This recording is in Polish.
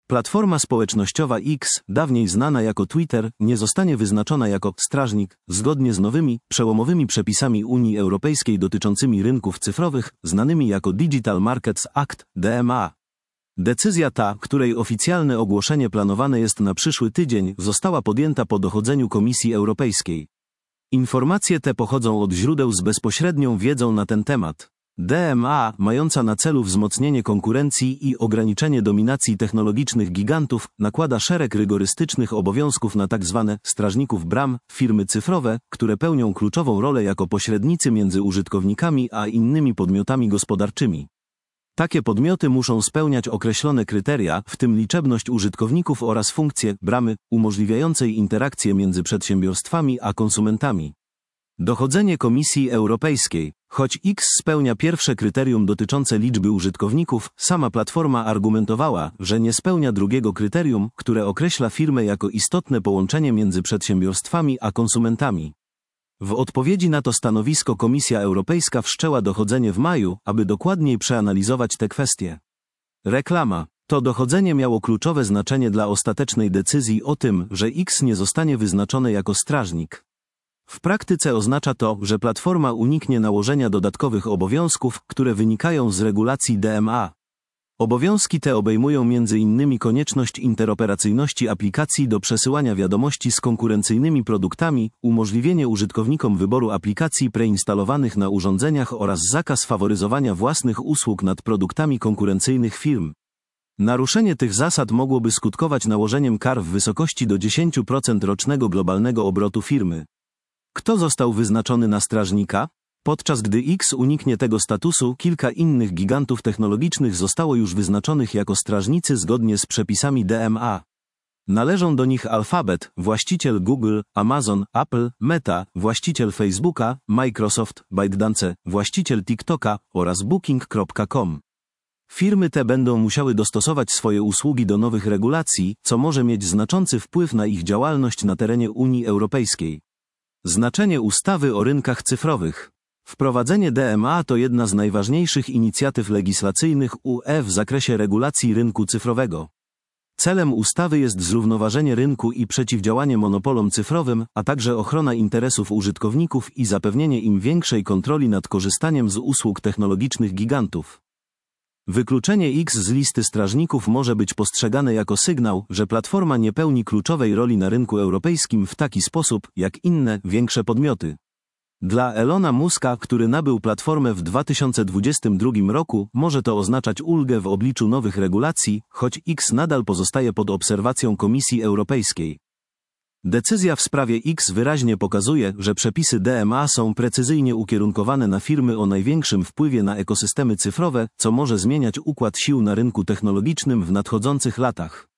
Platforma społecznościowa X, dawniej znana jako Twitter, nie zostanie wyznaczona jako strażnik, zgodnie z nowymi, przełomowymi przepisami Unii Europejskiej dotyczącymi rynków cyfrowych, znanymi jako Digital Markets Act, DMA. Decyzja ta, której oficjalne ogłoszenie planowane jest na przyszły tydzień, została podjęta po dochodzeniu Komisji Europejskiej. Informacje te pochodzą od źródeł z bezpośrednią wiedzą na ten temat. DMA, mająca na celu wzmocnienie konkurencji i ograniczenie dominacji technologicznych gigantów, nakłada szereg rygorystycznych obowiązków na tzw. strażników bram, firmy cyfrowe, które pełnią kluczową rolę jako pośrednicy między użytkownikami a innymi podmiotami gospodarczymi. Takie podmioty muszą spełniać określone kryteria, w tym liczebność użytkowników oraz funkcje bramy, umożliwiającej interakcję między przedsiębiorstwami a konsumentami. Dochodzenie Komisji Europejskiej. Choć X spełnia pierwsze kryterium dotyczące liczby użytkowników, sama platforma argumentowała, że nie spełnia drugiego kryterium, które określa firmę jako istotne połączenie między przedsiębiorstwami a konsumentami. W odpowiedzi na to stanowisko Komisja Europejska wszczęła dochodzenie w maju, aby dokładniej przeanalizować te kwestie. Reklama. To dochodzenie miało kluczowe znaczenie dla ostatecznej decyzji o tym, że X nie zostanie wyznaczone jako strażnik. W praktyce oznacza to, że platforma uniknie nałożenia dodatkowych obowiązków, które wynikają z regulacji DMA. Obowiązki te obejmują m.in. konieczność interoperacyjności aplikacji do przesyłania wiadomości z konkurencyjnymi produktami, umożliwienie użytkownikom wyboru aplikacji preinstalowanych na urządzeniach oraz zakaz faworyzowania własnych usług nad produktami konkurencyjnych firm. Naruszenie tych zasad mogłoby skutkować nałożeniem kar w wysokości do 10% rocznego globalnego obrotu firmy. Kto został wyznaczony na strażnika? Podczas gdy X uniknie tego statusu, kilka innych gigantów technologicznych zostało już wyznaczonych jako strażnicy zgodnie z przepisami DMA. Należą do nich Alphabet, właściciel Google, Amazon, Apple, Meta, właściciel Facebooka, Microsoft, ByteDance, właściciel TikToka oraz Booking.com. Firmy te będą musiały dostosować swoje usługi do nowych regulacji, co może mieć znaczący wpływ na ich działalność na terenie Unii Europejskiej. Znaczenie ustawy o rynkach cyfrowych. Wprowadzenie DMA to jedna z najważniejszych inicjatyw legislacyjnych UE w zakresie regulacji rynku cyfrowego. Celem ustawy jest zrównoważenie rynku i przeciwdziałanie monopolom cyfrowym, a także ochrona interesów użytkowników i zapewnienie im większej kontroli nad korzystaniem z usług technologicznych gigantów. Wykluczenie X z listy strażników może być postrzegane jako sygnał, że platforma nie pełni kluczowej roli na rynku europejskim w taki sposób, jak inne, większe podmioty. Dla Elona Muska, który nabył platformę w 2022 roku, może to oznaczać ulgę w obliczu nowych regulacji, choć X nadal pozostaje pod obserwacją Komisji Europejskiej. Decyzja w sprawie X wyraźnie pokazuje, że przepisy DMA są precyzyjnie ukierunkowane na firmy o największym wpływie na ekosystemy cyfrowe, co może zmieniać układ sił na rynku technologicznym w nadchodzących latach.